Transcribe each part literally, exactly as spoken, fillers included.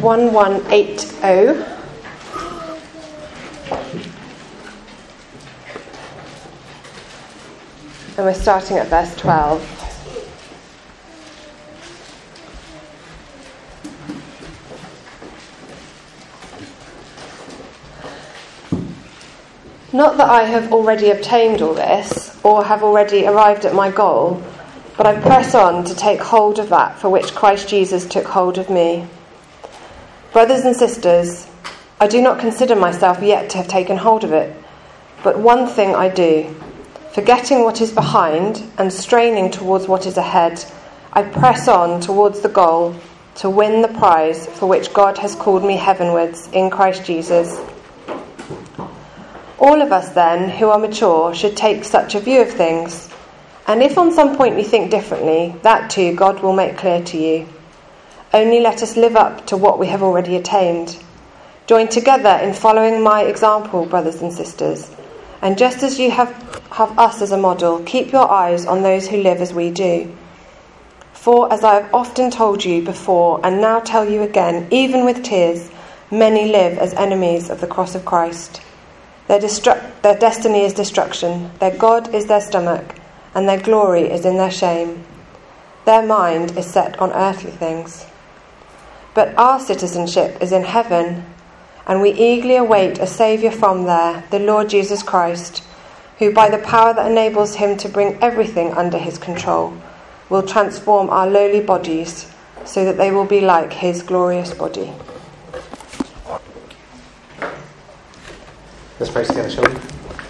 eleven eighty. And we're starting at verse twelve. Not that I have already obtained all this, or have already arrived at my goal, but I press on to take hold of that for which Christ Jesus took hold of me. Brothers and sisters, I do not consider myself yet to have taken hold of it, but one thing I do, forgetting what is behind and straining towards what is ahead, I press on towards the goal to win the prize for which God has called me heavenwards in Christ Jesus. All of us then, who are mature, should take such a view of things. And if on some point you think differently, that too God will make clear to you. Only let us live up to what we have already attained. Join together in following my example, brothers and sisters. And just as you have, have us as a model, keep your eyes on those who live as we do. For, as I have often told you before, and now tell you again, even with tears, many live as enemies of the cross of Christ. Their, destru- their destiny is destruction, their God is their stomach, and their glory is in their shame. Their mind is set on earthly things. But our citizenship is in heaven, and we eagerly await a Saviour from there, the Lord Jesus Christ, who by the power that enables him to bring everything under his control, will transform our lowly bodies so that they will be like his glorious body. Let's pray together, shall we?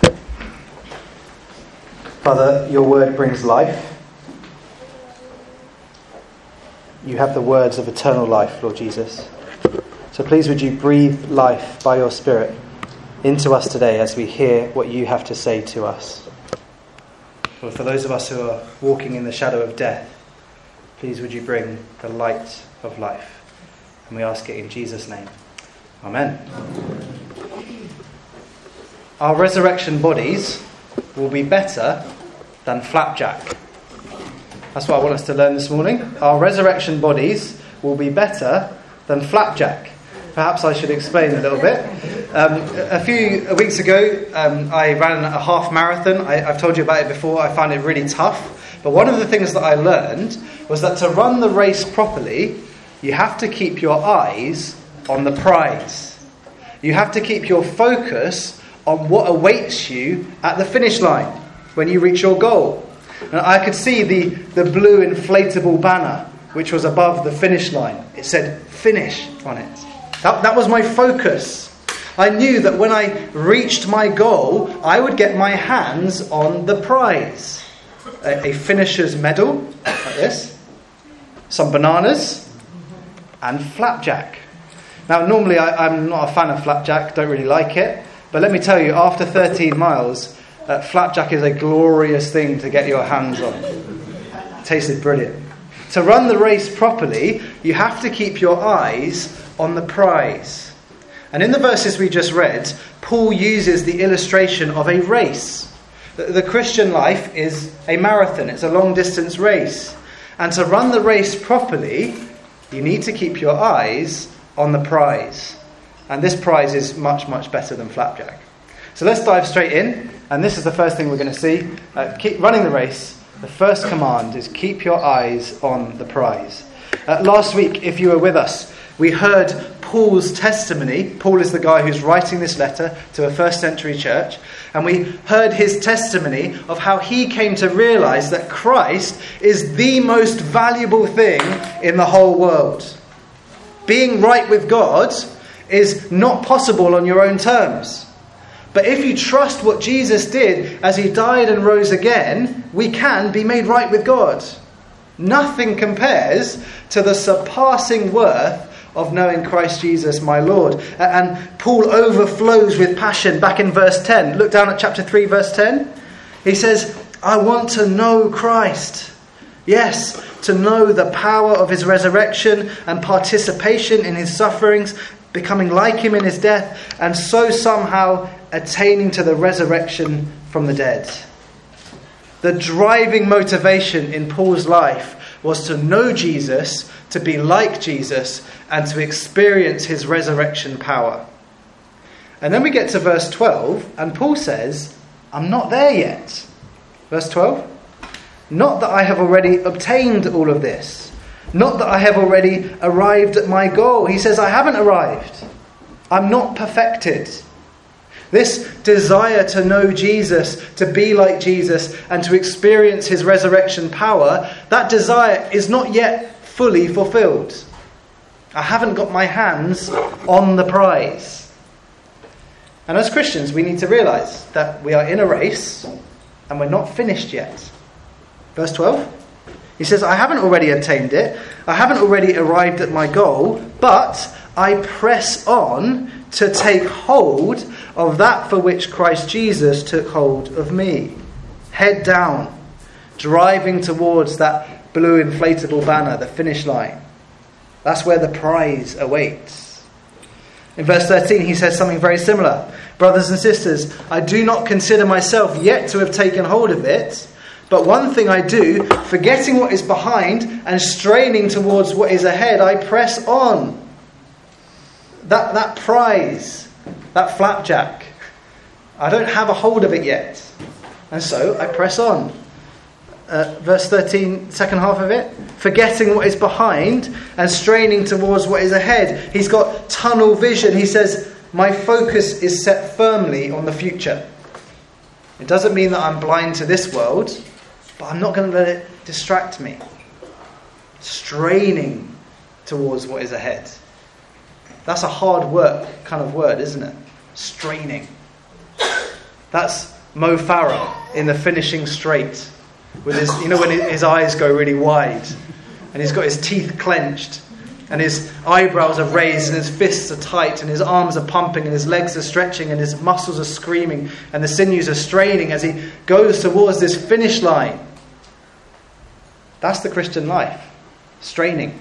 Father, your word brings life. You have the words of eternal life, Lord Jesus. So please would you breathe life by your Spirit into us today as we hear what you have to say to us. Lord, for those of us who are walking in the shadow of death, please would you bring the light of life. And we ask it in Jesus' name. Amen. Our resurrection bodies will be better than flapjack. That's what I want us to learn this morning. Our resurrection bodies will be better than flapjack. Perhaps I should explain a little bit. Um, a few weeks ago, um, I ran a half marathon. I, I've told you about it before. I found it really tough. But one of the things that I learned was that to run the race properly, you have to keep your eyes on the prize. You have to keep your focus on what awaits you at the finish line when you reach your goal. And I could see the, the blue inflatable banner which was above the finish line. It said finish on it. That, that was my focus. I knew that when I reached my goal, I would get my hands on the prize. A, a finisher's medal, like this, some bananas, and flapjack. Now, normally I, I'm not a fan of flapjack, don't really like it. But let me tell you, after thirteen miles, uh, flapjack is a glorious thing to get your hands on. It tasted brilliant. To run the race properly, you have to keep your eyes on the prize. And in the verses we just read, Paul uses the illustration of a race. The, the Christian life is a marathon. It's a long-distance race. And to run the race properly, you need to keep your eyes on the prize. And this prize is much, much better than flapjack. So let's dive straight in. And this is the first thing we're going to see. Uh, keep running the race. The first command is keep your eyes on the prize. Uh, last week, if you were with us, we heard Paul's testimony. Paul is the guy who's writing this letter to a first century church. And we heard his testimony of how he came to realize that Christ is the most valuable thing in the whole world. Being right with God is not possible on your own terms. But if you trust what Jesus did as he died and rose again, we can be made right with God. Nothing compares to the surpassing worth of knowing Christ Jesus, my Lord. And Paul overflows with passion back in verse ten. Look down at chapter three, verse ten. He says, I want to know Christ. Yes, to know the power of his resurrection and participation in his sufferings, becoming like him in his death, and so somehow attaining to the resurrection from the dead. The driving motivation in Paul's life was to know Jesus, to be like Jesus, and to experience his resurrection power. And then we get to verse twelve, and Paul says, I'm not there yet. Verse twelve, not that I have already obtained all of this. Not that I have already arrived at my goal. He says, I haven't arrived. I'm not perfected. This desire to know Jesus, to be like Jesus, and to experience his resurrection power, that desire is not yet fully fulfilled. I haven't got my hands on the prize. And as Christians, we need to realise that we are in a race and we're not finished yet. Verse twelve, he says, I haven't already attained it. I haven't already arrived at my goal, but I press on to take hold of that for which Christ Jesus took hold of me. Head down, driving towards that blue inflatable banner, the finish line. That's where the prize awaits. In verse thirteen, he says something very similar. Brothers and sisters, I do not consider myself yet to have taken hold of it, but one thing I do, forgetting what is behind and straining towards what is ahead, I press on. That, that prize, that flapjack, I don't have a hold of it yet. And so I press on. Uh, verse thirteen, second half of it. Forgetting what is behind and straining towards what is ahead. He's got tunnel vision. He says, my focus is set firmly on the future. It doesn't mean that I'm blind to this world, but I'm not going to let it distract me. Straining towards what is ahead. That's a hard work kind of word, isn't it? Straining. That's Mo Farah in The Finishing Straight. With his, you know, when his eyes go really wide, and he's got his teeth clenched, and his eyebrows are raised, and his fists are tight, and his arms are pumping, and his legs are stretching, and his muscles are screaming, and the sinews are straining as he goes towards this finish line. That's the Christian life. Straining.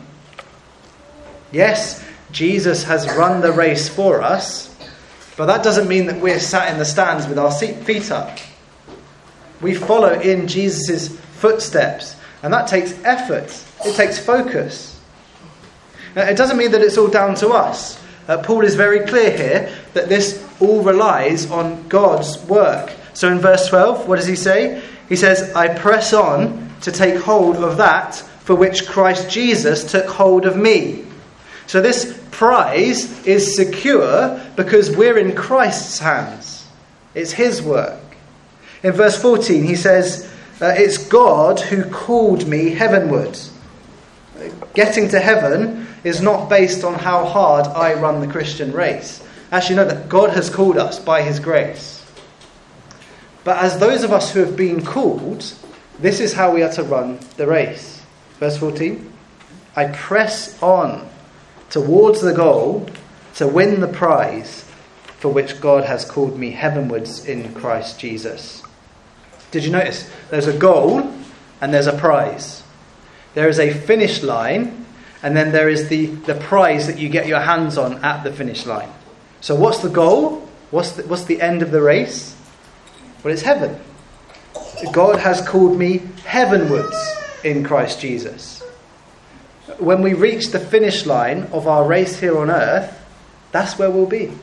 Yes, Jesus has run the race for us, but that doesn't mean that we're sat in the stands with our feet up. We follow in Jesus' footsteps, and that takes effort. It takes focus. Now, it doesn't mean that it's all down to us. Uh, Paul is very clear here that this all relies on God's work. So in verse twelve, what does he say? He says, I press on to take hold of that for which Christ Jesus took hold of me. So this prize is secure because we're in Christ's hands. It's his work. In verse fourteen, he says, uh, it's God who called me heavenward. Getting to heaven is not based on how hard I run the Christian race. Actually, no, that God has called us by his grace. But as those of us who have been called, this is how we are to run the race. Verse fourteen, I press on towards the goal to win the prize for which God has called me heavenwards in Christ Jesus. Did you notice? There's a goal and there's a prize. There is a finish line and then there is the, the prize that you get your hands on at the finish line. So what's the goal? What's the, what's the end of the race? Well, it's heaven. God has called me heavenwards in Christ Jesus. When we reach the finish line of our race here on earth, that's where we'll be.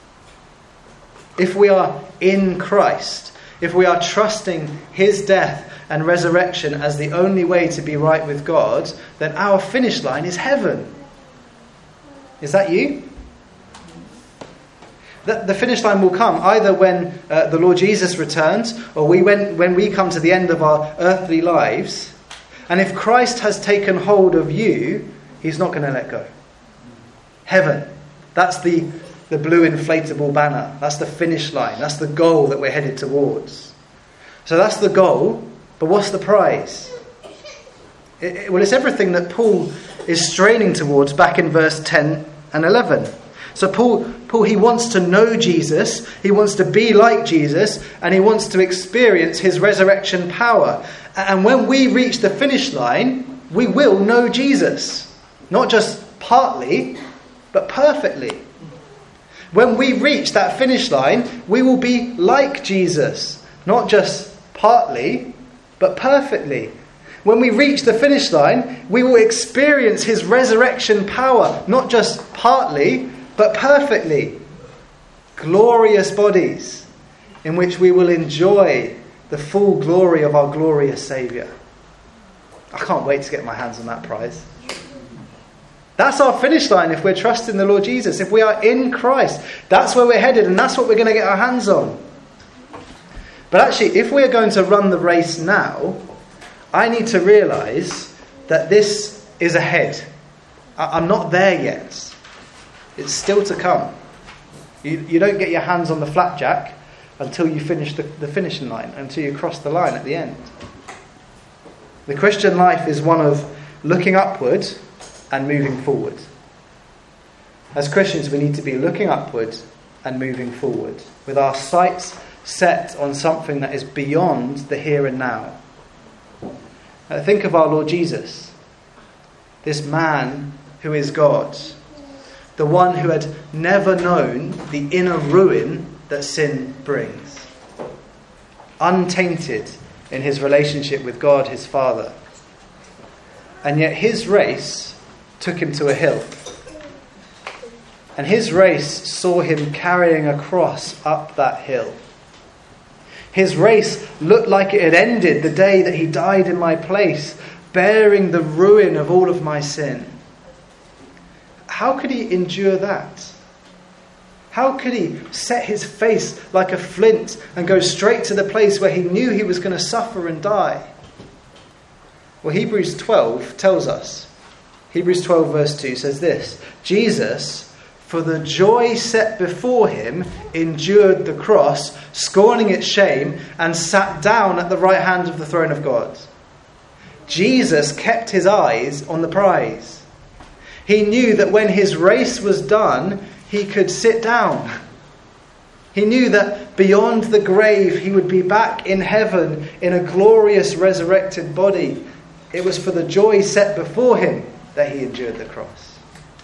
If we are in Christ, if we are trusting his death and resurrection as the only way to be right with God, then our finish line is heaven. Is that you? The, the finish line will come either when uh, the Lord Jesus returns or we when, when we come to the end of our earthly lives. And if Christ has taken hold of you, he's not going to let go. Heaven. That's the, the blue inflatable banner. That's the finish line. That's the goal that we're headed towards. So that's the goal. But what's the prize? It, it, well, it's everything that Paul is straining towards back in verse ten and eleven. So Paul, Paul, he wants to know Jesus, he wants to be like Jesus, and he wants to experience his resurrection power. And when we reach the finish line, we will know Jesus. Not just partly, but perfectly. When we reach that finish line, we will be like Jesus. Not just partly, but perfectly. When we reach the finish line, we will experience his resurrection power, not just partly, but perfectly. Glorious bodies in which we will enjoy the full glory of our glorious Saviour. I can't wait to get my hands on that prize. That's our finish line if we're trusting the Lord Jesus. If we are in Christ, that's where we're headed, and that's what we're going to get our hands on. But actually, if we're going to run the race now, I need to realise that this is ahead. I'm not there yet. It's still to come. You, you don't get your hands on the flapjack until you finish the, the finishing line, until you cross the line at the end. The Christian life is one of looking upward and moving forward. As Christians, we need to be looking upward and moving forward, with our sights set on something that is beyond the here and now. Uh, think of our Lord Jesus, this man who is God, the one who had never known the inner ruin that sin brings, untainted in his relationship with God, his Father. And yet his race took him to a hill. And his race saw him carrying a cross up that hill. His race looked like it had ended the day that he died in my place, bearing the ruin of all of my sin. How could he endure that? How could he set his face like a flint and go straight to the place where he knew he was going to suffer and die? Well, Hebrews twelve tells us. Hebrews twelve verse two says this: Jesus, for the joy set before him, endured the cross, scorning its shame, and sat down at the right hand of the throne of God. Jesus kept his eyes on the prize. He knew that when his race was done, he could sit down. He knew that beyond the grave, he would be back in heaven in a glorious resurrected body. It was for the joy set before him that he endured the cross.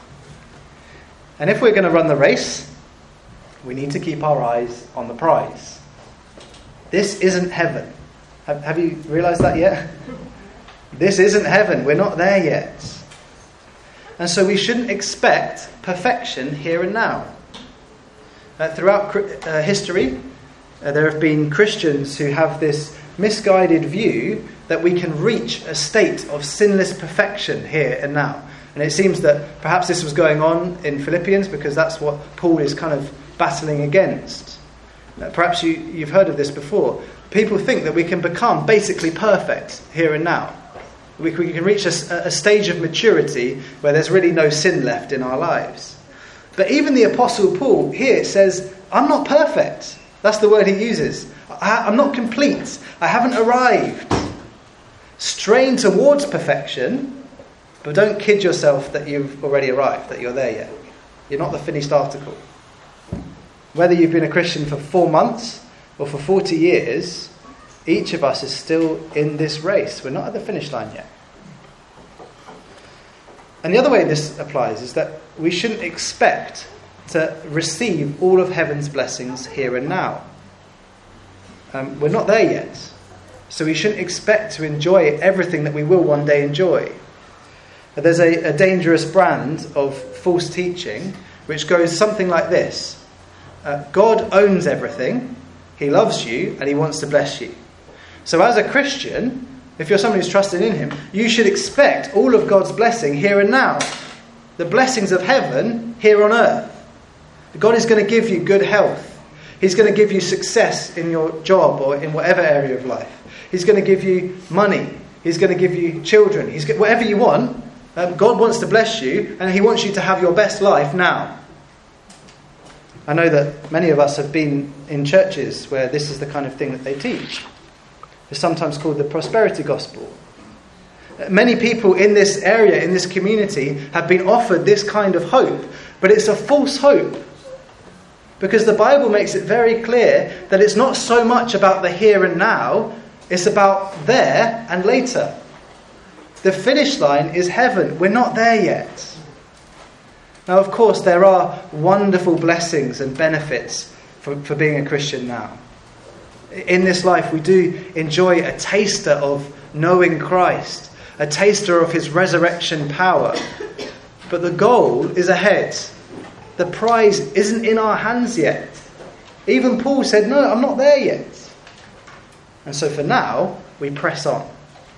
And if we're going to run the race, we need to keep our eyes on the prize. This isn't heaven. Have, have you realised that yet? This isn't heaven. We're not there yet. And so we shouldn't expect perfection here and now. Uh, throughout uh, history, uh, there have been Christians who have this misguided view that we can reach a state of sinless perfection here and now. And it seems that perhaps this was going on in Philippians because that's what Paul is kind of battling against. Uh, perhaps you, you've heard of this before. People think that we can become basically perfect here and now. We, we can reach a, a stage of maturity where there's really no sin left in our lives. But even the Apostle Paul here says, I'm not perfect. That's the word he uses. I, I'm not complete. I haven't arrived. Strain towards perfection, but don't kid yourself that you've already arrived, that you're there yet. You're not the finished article. Whether you've been a Christian for four months or for forty years, each of us is still in this race. We're not at the finish line yet. And the other way this applies is that we shouldn't expect to receive all of heaven's blessings here and now. Um, we're not there yet. So we shouldn't expect to enjoy everything that we will one day enjoy. There's a, a dangerous brand of false teaching which goes something like this. Uh, God owns everything. He loves you and he wants to bless you. So as a Christian, if you're someone who's trusted in him, you should expect all of God's blessing here and now. The blessings of heaven here on earth. God is going to give you good health. He's going to give you success in your job or in whatever area of life. He's going to give you money. He's going to give you children. He's got, whatever you want, um, God wants to bless you and he wants you to have your best life now. I know that many of us have been in churches where this is the kind of thing that they teach. It's sometimes called the prosperity gospel. Many people in this area, in this community, have been offered this kind of hope, but it's a false hope. Because the Bible makes it very clear that it's not so much about the here and now, it's about there and later. The finish line is heaven. We're not there yet. Now, of course, there are wonderful blessings and benefits for, for being a Christian now. In this life, we do enjoy a taster of knowing Christ, a taster of his resurrection power. But the goal is ahead. The prize isn't in our hands yet. Even Paul said, no, I'm not there yet. And so for now, we press on.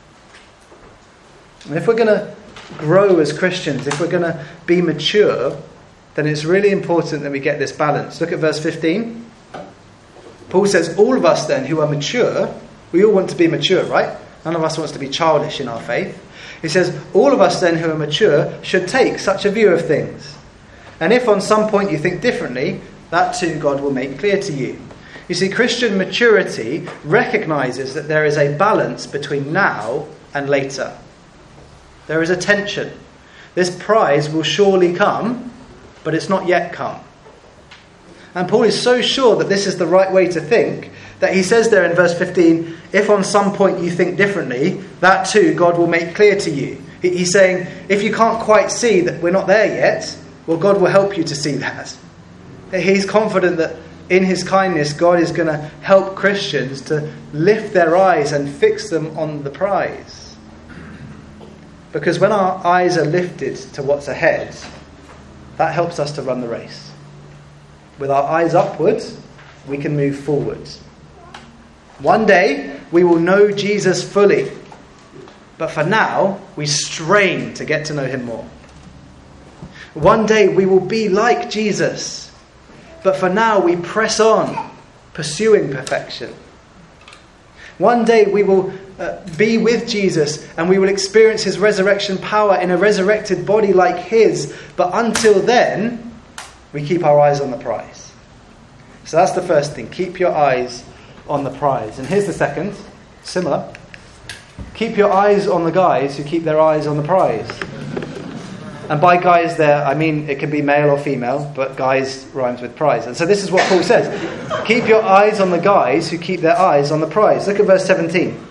And if we're going to grow as Christians, if we're going to be mature, then it's really important that we get this balance. Look at verse fifteen. Paul says, all of us then who are mature, we all want to be mature, right? None of us wants to be childish in our faith. He says, all of us then who are mature should take such a view of things. And if on some point you think differently, that too God will make clear to you. You see, Christian maturity recognises that there is a balance between now and later. There is a tension. This prize will surely come, but it's not yet come. And Paul is so sure that this is the right way to think that he says there in verse fifteen, if on some point you think differently, that too God will make clear to you. He's saying, if you can't quite see that we're not there yet, well, God will help you to see that. He's confident that in his kindness, God is going to help Christians to lift their eyes and fix them on the prize. Because when our eyes are lifted to what's ahead, that helps us to run the race. With our eyes upwards, we can move forwards. One day, we will know Jesus fully. But for now, we strain to get to know him more. One day, we will be like Jesus. But for now, we press on, pursuing perfection. One day, we will uh, be with Jesus and we will experience his resurrection power in a resurrected body like his. But until then, we keep our eyes on the prize. So that's the first thing. Keep your eyes on the prize. And here's the second. Similar. Keep your eyes on the guys who keep their eyes on the prize. And by guys there, I mean it can be male or female, but guys rhymes with prize. And so this is what Paul says. Keep your eyes on the guys who keep their eyes on the prize. Look at verse seventeen.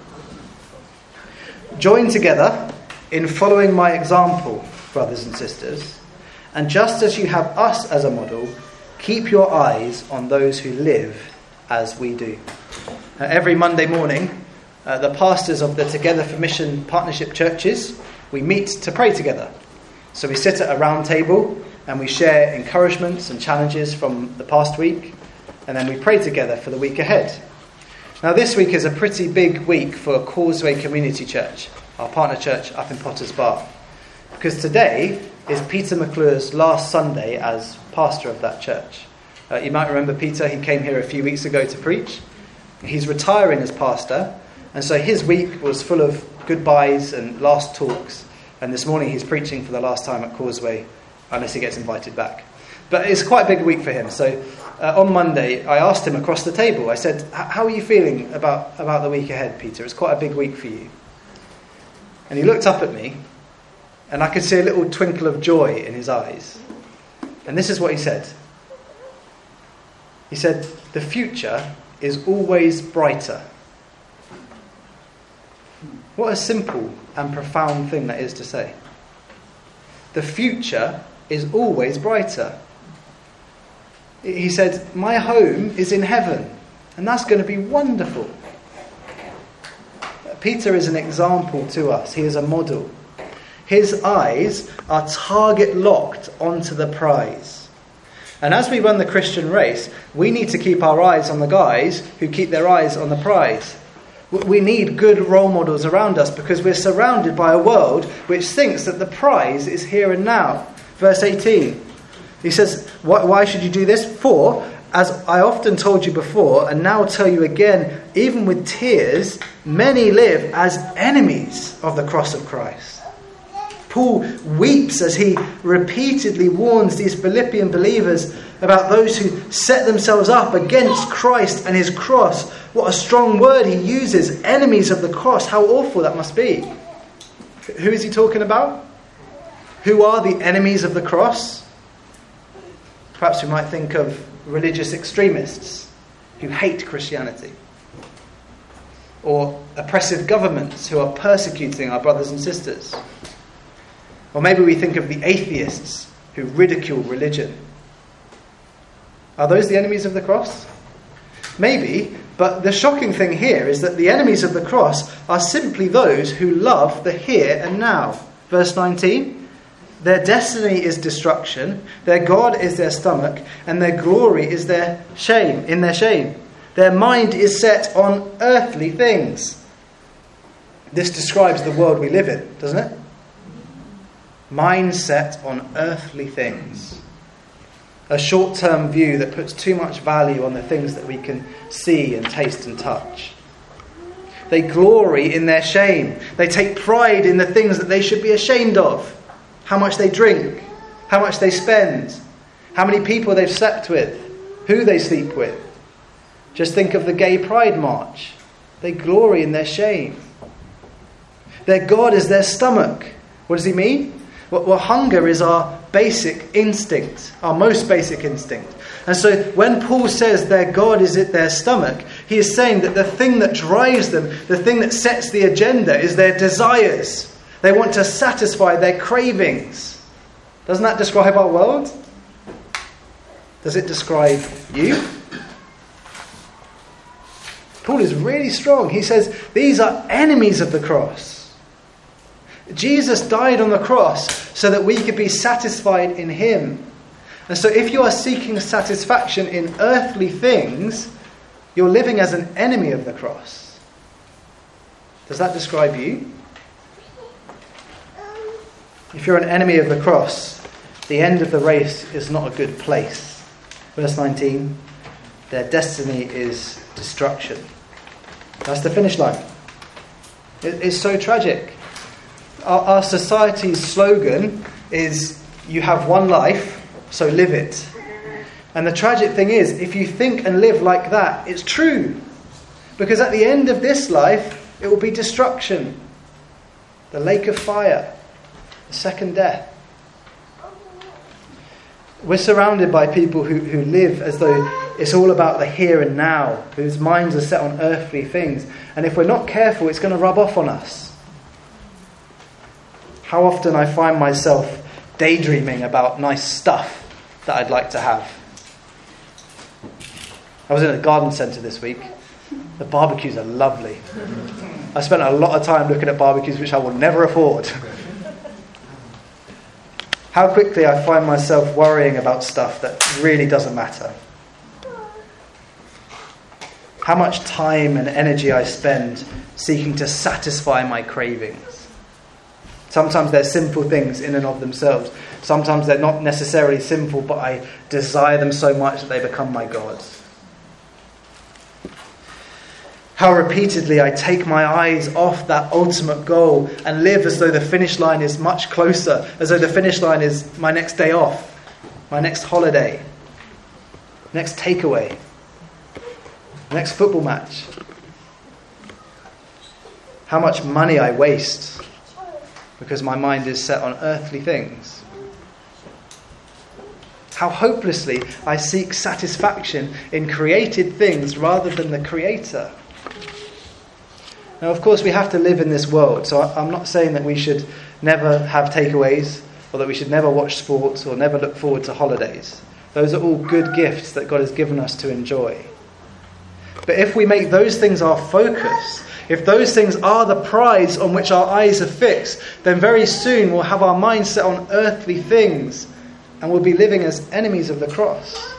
Join together in following my example, brothers and sisters. And just as you have us as a model, keep your eyes on those who live as we do. Uh, every Monday morning, uh, the pastors of the Together for Mission partnership churches, we meet to pray together. So we sit at a round table and we share encouragements and challenges from the past week, and then we pray together for the week ahead. Now this week is a pretty big week for Causeway Community Church, our partner church up in Potters Bar, because today is Peter McClure's last Sunday as pastor of that church. Uh, you might remember Peter, he came here a few weeks ago to preach. He's retiring as pastor, and so his week was full of goodbyes and last talks, and this morning he's preaching for the last time at Causeway, unless he gets invited back. But it's quite a big week for him, so uh, on Monday I asked him across the table, I said, how are you feeling about, about the week ahead, Peter? It's quite a big week for you. And he looked up at me, and I could see a little twinkle of joy in his eyes. And this is what he said. He said, the future is always brighter. What a simple and profound thing that is to say. The future is always brighter. He said, my home is in heaven, and that's going to be wonderful. Peter is an example to us. He is a model. His eyes are target locked onto the prize. And as we run the Christian race, we need to keep our eyes on the guys who keep their eyes on the prize. We need good role models around us because we're surrounded by a world which thinks that the prize is here and now. Verse eighteen, he says, why should you do this? For, as I often told you before, and now tell you again, even with tears, many live as enemies of the cross of Christ. Paul weeps as he repeatedly warns these Philippian believers about those who set themselves up against Christ and his cross. What a strong word he uses, enemies of the cross. How awful that must be. Who is he talking about? Who are the enemies of the cross? Perhaps we might think of religious extremists who hate Christianity. Or oppressive governments who are persecuting our brothers and sisters. Or maybe we think of the atheists who ridicule religion. Are those the enemies of the cross? Maybe, But the shocking thing here is that the enemies of the cross are simply those who love the here and now. Verse nineteen, their destiny is destruction, their God is their stomach, and their glory is their shame, in their shame. Their mind is set on earthly things. This describes the world we live in, doesn't it? Mind set on earthly things. A short-term view that puts too much value on the things that we can see and taste and touch. They glory in their shame. They take pride in the things that they should be ashamed of. How much they drink, how much they spend, how many people they've slept with, who they sleep with. Just think of the Gay Pride March. They glory in their shame. Their God is their stomach. What does he mean? Well, well, hunger is our basic instinct, our most basic instinct. And so when Paul says their God is at their stomach, he is saying that the thing that drives them, the thing that sets the agenda, is their desires. They want to satisfy their cravings. Doesn't that describe our world? Does it describe you? Paul is really strong. He says these are enemies of the cross. Jesus died on the cross so that we could be satisfied in him. And so if you are seeking satisfaction in earthly things, you're living as an enemy of the cross. Does that describe you? If you're an enemy of the cross, the end of the race is not a good place. Verse nineteen, their destiny is destruction. That's the finish line. It, it's so tragic. Our, our society's slogan is, you have one life, so live it. And the tragic thing is, if you think and live like that, it's true. Because at the end of this life, it will be destruction. The lake of fire. The second death. We're surrounded by people who, who live as though it's all about the here and now, whose minds are set on earthly things. And if we're not careful, it's going to rub off on us. How often I find myself daydreaming about nice stuff that I'd like to have. I was in a garden centre this week. The barbecues are lovely. I spent a lot of time looking at barbecues which I will never afford. How quickly I find myself worrying about stuff that really doesn't matter. How much time and energy I spend seeking to satisfy my cravings. Sometimes they're sinful things in and of themselves. Sometimes they're not necessarily sinful, but I desire them so much that they become my gods. How repeatedly I take my eyes off that ultimate goal and live as though the finish line is much closer, as though the finish line is my next day off, my next holiday, next takeaway, next football match. How much money I waste because my mind is set on earthly things. How hopelessly I seek satisfaction in created things rather than the Creator. Now, of course, we have to live in this world, so I'm not saying that we should never have takeaways, or that we should never watch sports, or never look forward to holidays. Those are all good gifts that God has given us to enjoy. But if we make those things our focus, if those things are the prize on which our eyes are fixed, then very soon we'll have our minds set on earthly things, and we'll be living as enemies of the cross.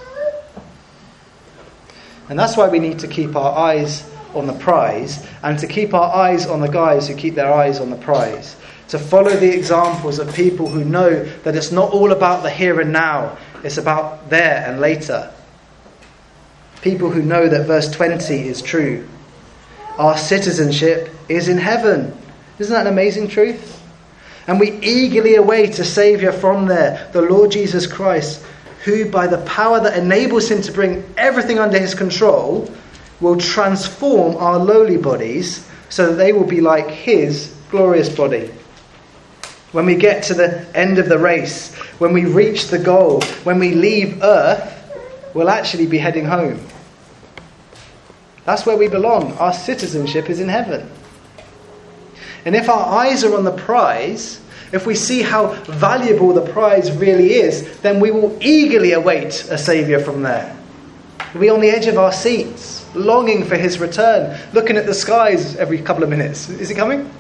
And that's why we need to keep our eyes on the prize, and to keep our eyes on the guys who keep their eyes on the prize. To follow the examples of people who know that it's not all about the here and now, it's about there and later. People who know that verse twenty is true. Our citizenship is in heaven. Isn't that an amazing truth? And we eagerly await a Saviour from there, the Lord Jesus Christ, who by the power that enables him to bring everything under his control will transform our lowly bodies so that they will be like his glorious body. When we get to the end of the race, when we reach the goal, when we leave earth, we'll actually be heading home. That's where we belong. Our citizenship is in heaven. And if our eyes are on the prize, if we see how valuable the prize really is, then we will eagerly await a Saviour from there. We'll be on the edge of our seats. longing for his return, looking at the skies every couple of minutes. Is he coming?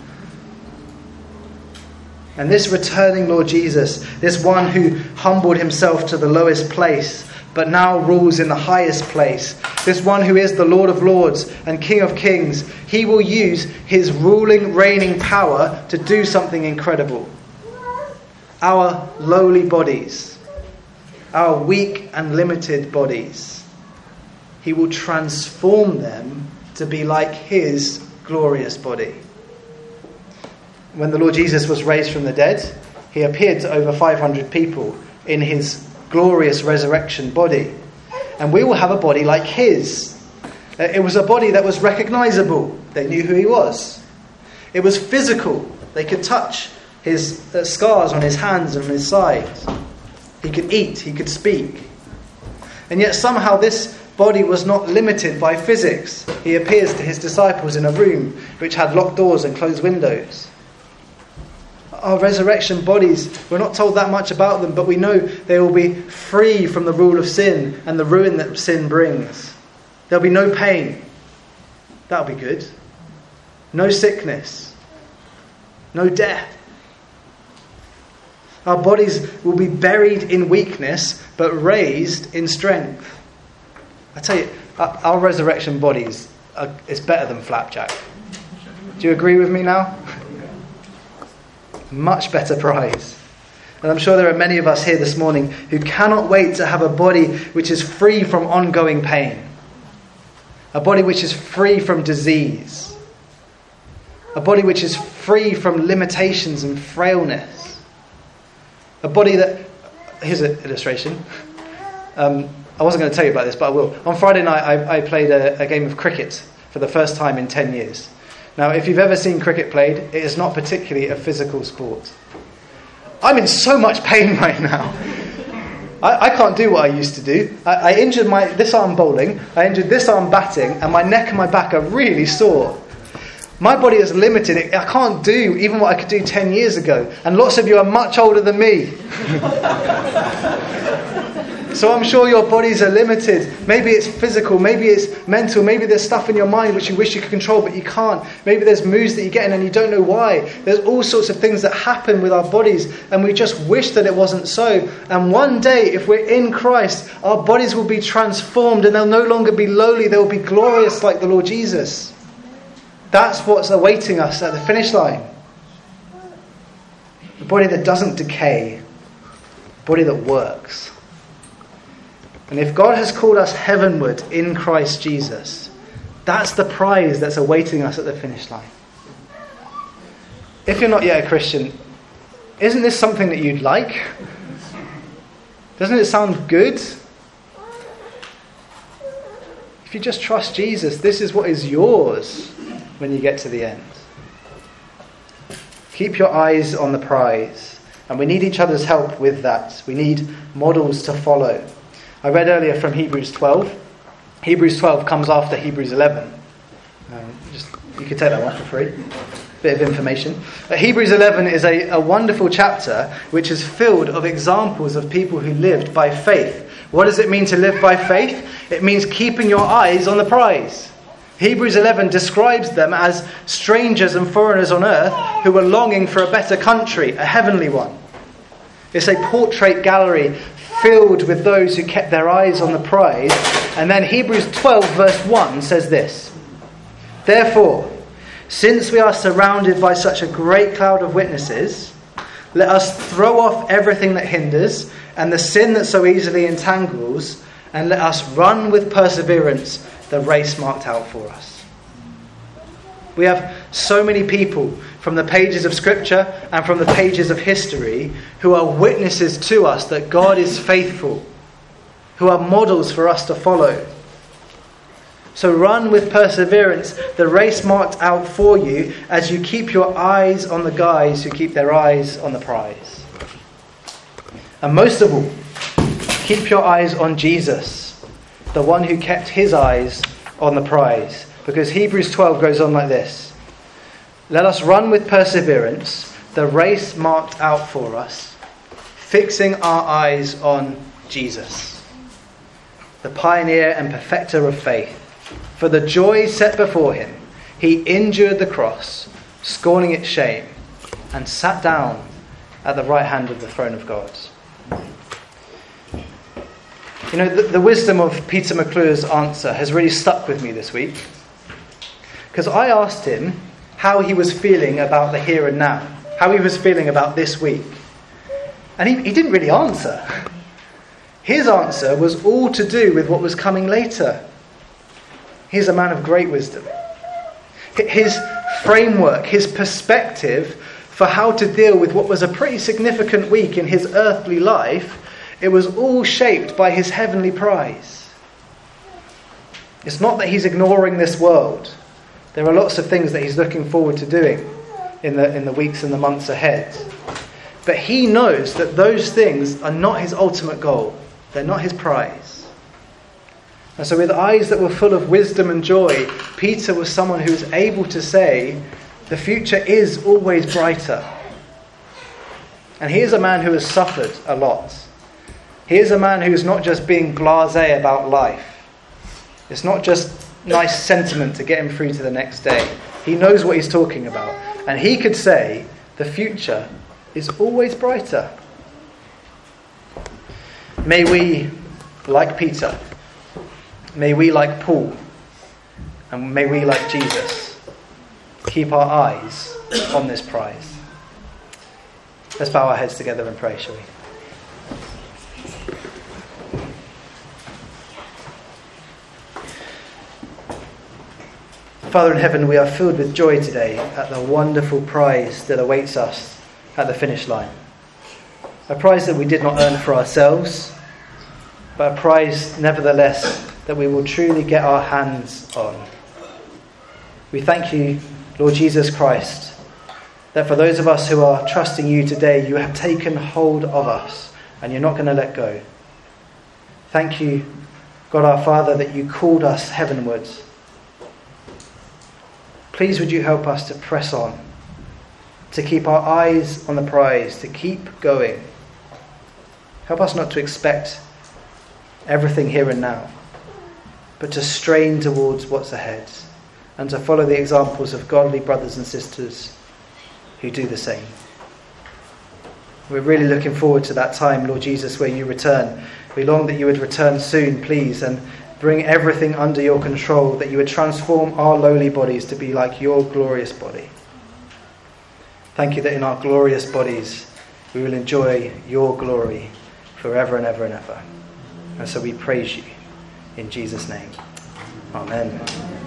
And this returning Lord Jesus, this one who humbled himself to the lowest place, but now rules in the highest place, this one who is the Lord of Lords and King of Kings, he will use his ruling, reigning power to do something incredible. Our lowly bodies, our weak and limited bodies, he will transform them to be like his glorious body. When the Lord Jesus was raised from the dead, he appeared to over five hundred people in his glorious resurrection body. And we will have a body like his. It was a body that was recognizable. They knew who he was. It was physical. They could touch his uh, scars on his hands and on his sides. He could eat. He could speak. And yet somehow this body was not limited by physics. He appears to his disciples in a room which had locked doors and closed windows. Our resurrection bodies, we're not told that much about them, but we know they will be free from the rule of sin and the ruin that sin brings. There'll be no pain. That'll be good. No sickness. No death. Our bodies will be buried in weakness, but raised in strength. I tell you, our, our resurrection bodies are, is better than flapjack. Do you agree with me now? Much better prize. And I'm sure there are many of us here this morning who cannot wait to have a body which is free from ongoing pain. A body which is free from disease. A body which is free from limitations and frailness. A body that... Here's an illustration. Um, I wasn't going to tell you about this, but I will. On Friday night I, I played a, a game of cricket for the first time in ten years. Now, if you've ever seen cricket played, it is not particularly a physical sport. I'm in so much pain right now. I, I can't do what I used to do. I, I injured my this arm bowling, I injured this arm batting, and my neck and my back are really sore. My body is limited. I can't do even what I could do ten years ago. And lots of you are much older than me. So I'm sure your bodies are limited. Maybe it's physical, maybe it's mental, maybe there's stuff in your mind which you wish you could control but you can't. Maybe there's moods that you get in and you don't know why. There's all sorts of things that happen with our bodies and we just wish that it wasn't so. And one day, if we're in Christ, our bodies will be transformed and they'll no longer be lowly, they'll be glorious like the Lord Jesus. That's what's awaiting us at the finish line. A body that doesn't decay. A body that works. And if God has called us heavenward in Christ Jesus, that's the prize that's awaiting us at the finish line. If you're not yet a Christian, isn't this something that you'd like? Doesn't it sound good? If you just trust Jesus, this is what is yours when you get to the end. Keep your eyes on the prize. And we need each other's help with that. We need models to follow. I read earlier from Hebrews twelve. Hebrews twelve comes after Hebrews eleven. Um, just you could take that one for free. Bit of information. But Hebrews eleven is a, a wonderful chapter which is filled of examples of people who lived by faith. What does it mean to live by faith? It means keeping your eyes on the prize. Hebrews eleven describes them as strangers and foreigners on earth who were longing for a better country, a heavenly one. It's a portrait gallery filled with those who kept their eyes on the prize. And then Hebrews twelve verse one says this: Therefore, since we are surrounded by such a great cloud of witnesses, let us throw off everything that hinders and the sin that so easily entangles, and let us run with perseverance the race marked out for us. We have so many people from the pages of Scripture and from the pages of history who are witnesses to us that God is faithful, who are models for us to follow. So run with perseverance the race marked out for you as you keep your eyes on the guys who keep their eyes on the prize. And most of all, keep your eyes on Jesus, the one who kept his eyes on the prize. Because Hebrews twelve goes on like this: Let us run with perseverance the race marked out for us, fixing our eyes on Jesus, the pioneer and perfecter of faith, For the joy set before him, he endured the cross, scorning its shame, and sat down at the right hand of the throne of God. You know, the, the wisdom of Peter McClure's answer has really stuck with me this week. Because I asked him how he was feeling about the here and now, how he was feeling about this week. And he, he didn't really answer. His answer was all to do with what was coming later. He's a man of great wisdom. His framework, his perspective for how to deal with what was a pretty significant week in his earthly life, it was all shaped by his heavenly prize. It's not that he's ignoring this world. There are lots of things that he's looking forward to doing in the, in the weeks and the months ahead. But he knows that those things are not his ultimate goal. They're not his prize. And so with eyes that were full of wisdom and joy, Peter was someone who was able to say, the future is always brighter. And he is a man who has suffered a lot. He is a man who is not just being blasé about life. It's not just nice sentiment to get him through to the next day. He knows what he's talking about. And he could say, the future is always brighter. May we, like Peter, may we, like Paul, and may we, like Jesus, keep our eyes on this prize. Let's bow our heads together and pray, shall we? Father in heaven, we are filled with joy today at the wonderful prize that awaits us at the finish line. A prize that we did not earn for ourselves, but a prize nevertheless that we will truly get our hands on. We thank you, Lord Jesus Christ, that for those of us who are trusting you today, you have taken hold of us and you're not going to let go. Thank you, God our Father, that you called us heavenwards. Please would you help us to press on, to keep our eyes on the prize, to keep going. Help us not to expect everything here and now, but to strain towards what's ahead and to follow the examples of godly brothers and sisters who do the same. We're really looking forward to that time, Lord Jesus, where you return. We long that you would return soon, please, and bring everything under your control, that you would transform our lowly bodies to be like your glorious body. Thank you that in our glorious bodies we will enjoy your glory forever and ever and ever. And so we praise you in Jesus' name. Amen.